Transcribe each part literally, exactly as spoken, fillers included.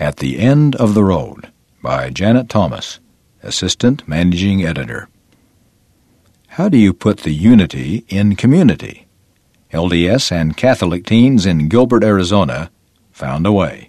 At the End of the Road by Janet Thomas, Assistant Managing Editor. How do you put the unity in community? L D S and Catholic teens in Gilbert, Arizona found a way.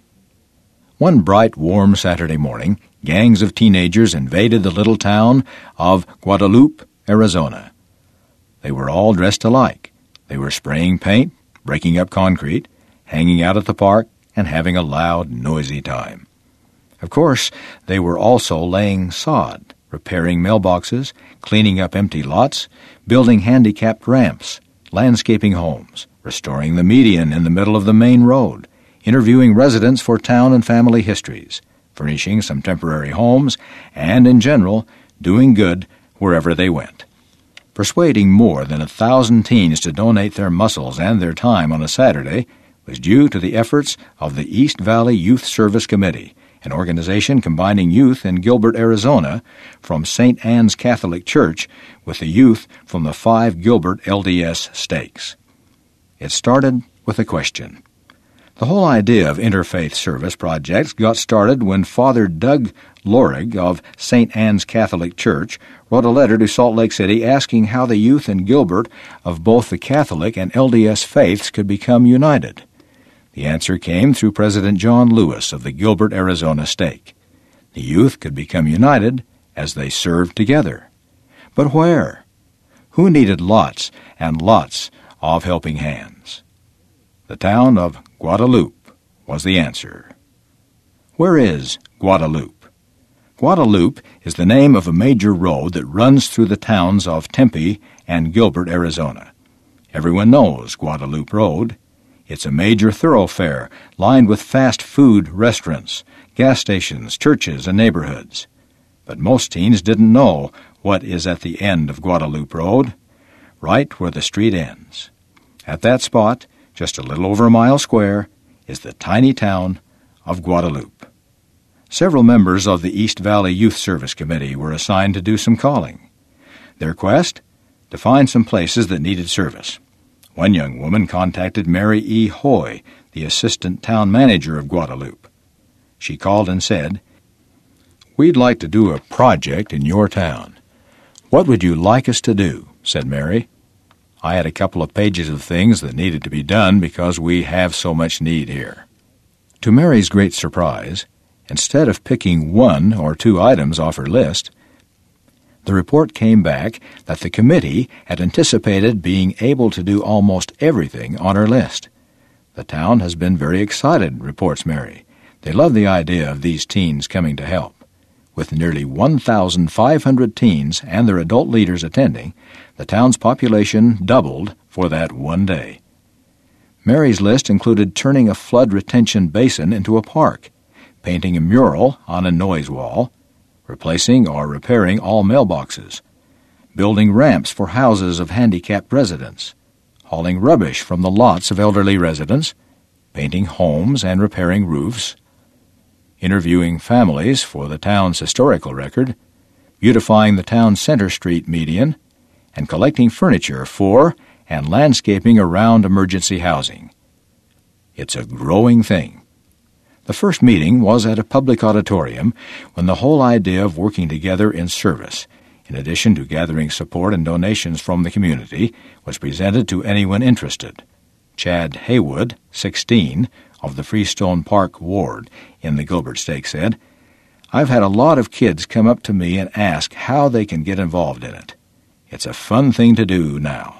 One bright, warm Saturday morning, gangs of teenagers invaded the little town of Guadalupe, Arizona. They were all dressed alike. They were spraying paint, breaking up concrete, hanging out at the park, and having a loud, noisy time. Of course, they were also laying sod, repairing mailboxes, cleaning up empty lots, building handicapped ramps, landscaping homes, restoring the median in the middle of the main road, interviewing residents for town and family histories, furnishing some temporary homes, and, in general, doing good wherever they went. Persuading more than a thousand teens to donate their muscles and their time on a Saturday was due to the efforts of the East Valley Youth Service Committee, an organization combining youth in Gilbert, Arizona, from Saint Anne's Catholic Church with the youth from the five Gilbert L D S stakes. It started with a question. The whole idea of interfaith service projects got started when Father Doug Lorig of Saint Anne's Catholic Church wrote a letter to Salt Lake City asking how the youth in Gilbert of both the Catholic and L D S faiths could become united. The answer came through President John Lewis of the Gilbert, Arizona stake. The youth could become united as they served together. But where? Who needed lots and lots of helping hands? The town of Guadalupe was the answer. Where is Guadalupe? Guadalupe is the name of a major road that runs through the towns of Tempe and Gilbert, Arizona. Everyone knows Guadalupe Road. It's a major thoroughfare lined with fast food restaurants, gas stations, churches, and neighborhoods. But most teens didn't know what is at the end of Guadalupe Road, right where the street ends. At that spot, just a little over a mile square, is the tiny town of Guadalupe. Several members of the East Valley Youth Service Committee were assigned to do some calling. Their quest? To find some places that needed service. One young woman contacted Mary E. Hoy, the assistant town manager of Guadalupe. She called and said, "We'd like to do a project in your town. What would you like us to do?" said Mary. I had a couple of pages of things that needed to be done because we have so much need here. To Mary's great surprise, instead of picking one or two items off her list, the report came back that the committee had anticipated being able to do almost everything on her list. The town has been very excited, reports Mary. They love the idea of these teens coming to help. With nearly one thousand five hundred teens and their adult leaders attending, the town's population doubled for that one day. Mary's list included turning a flood retention basin into a park, painting a mural on a noise wall, replacing or repairing all mailboxes, building ramps for houses of handicapped residents, hauling rubbish from the lots of elderly residents, painting homes and repairing roofs, interviewing families for the town's historical record, beautifying the town's Center Street median, and collecting furniture for and landscaping around emergency housing. It's a growing thing. The first meeting was at a public auditorium when the whole idea of working together in service, in addition to gathering support and donations from the community, was presented to anyone interested. Chad Haywood, sixteen, of the Freestone Park Ward in the Gilbert Stake said, "I've had a lot of kids come up to me and ask how they can get involved in it. It's a fun thing to do now."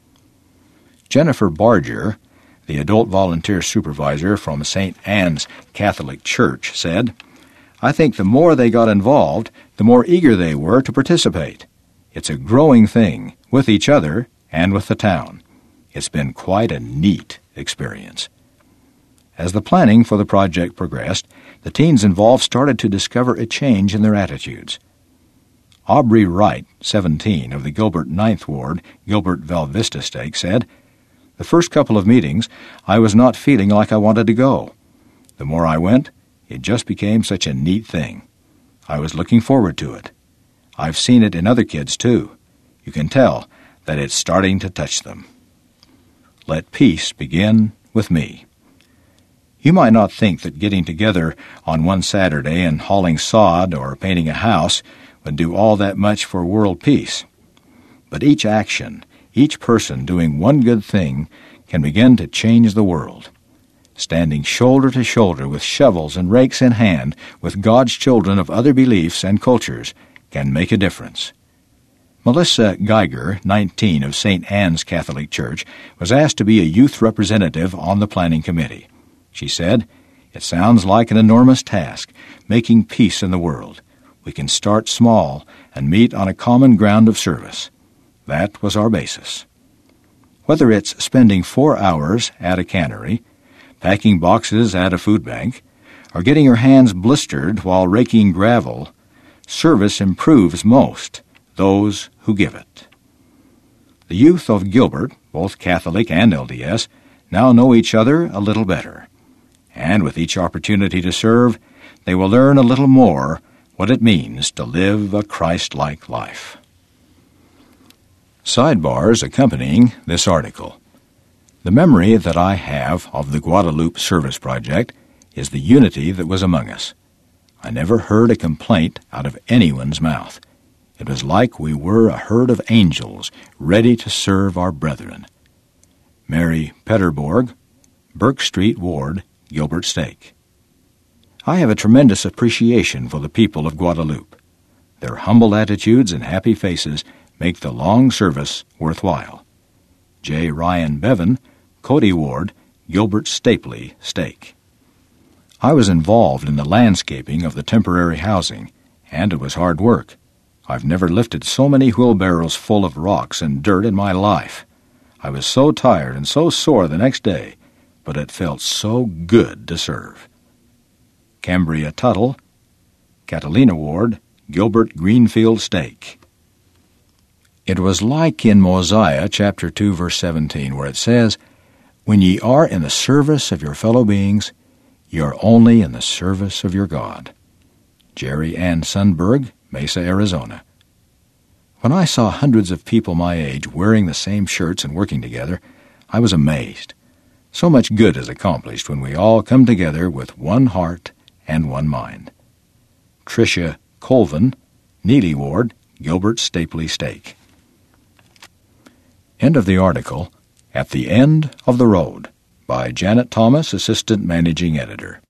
Jennifer Barger, the adult volunteer supervisor from Saint Anne's Catholic Church, said, "I think the more they got involved, the more eager they were to participate. It's a growing thing, with each other and with the town. It's been quite a neat experience." As the planning for the project progressed, the teens involved started to discover a change in their attitudes. Aubrey Wright, seventeen, of the Gilbert Ninth Ward, Gilbert Val Vista stake, said, "The first couple of meetings, I was not feeling like I wanted to go. The more I went, it just became such a neat thing. I was looking forward to it. I've seen it in other kids, too. You can tell that it's starting to touch them. Let peace begin with me." You might not think that getting together on one Saturday and hauling sod or painting a house would do all that much for world peace. But each action, each person doing one good thing, can begin to change the world. Standing shoulder to shoulder with shovels and rakes in hand with God's children of other beliefs and cultures can make a difference. Melissa Geiger, nineteen, of Saint Anne's Catholic Church, was asked to be a youth representative on the planning committee. She said, "It sounds like an enormous task, making peace in the world. We can start small and meet on a common ground of service." That was our basis. Whether it's spending four hours at a cannery, packing boxes at a food bank, or getting your hands blistered while raking gravel, service improves most those who give it. The youth of Gilbert, both Catholic and L D S, now know each other a little better, and with each opportunity to serve, they will learn a little more what it means to live a Christ-like life. Sidebars accompanying this article. The memory that I have of the Guadalupe Service Project is the unity that was among us. I never heard a complaint out of anyone's mouth. It was like we were a herd of angels ready to serve our brethren. Mary Petterborg, Burke Street Ward, Gilbert Stake. I have a tremendous appreciation for the people of Guadalupe. Their humble attitudes and happy faces make the long service worthwhile. J. Ryan Bevan, Cody Ward, Gilbert Stapley Stake. I was involved in the landscaping of the temporary housing, and it was hard work. I've never lifted so many wheelbarrows full of rocks and dirt in my life. I was so tired and so sore the next day, but it felt so good to serve. Cambria Tuttle, Catalina Ward, Gilbert Greenfield Stake. It was like in Mosiah chapter two, verse seventeen, where it says, "When ye are in the service of your fellow beings, ye are only in the service of your God." Jerry Ann Sundberg, Mesa, Arizona. When I saw hundreds of people my age wearing the same shirts and working together, I was amazed. So much good is accomplished when we all come together with one heart and one mind. Tricia Colvin, Neely Ward, Gilbert Stapley Stake. End of the article, At the End of the Road, by Janet Thomas, Assistant Managing Editor.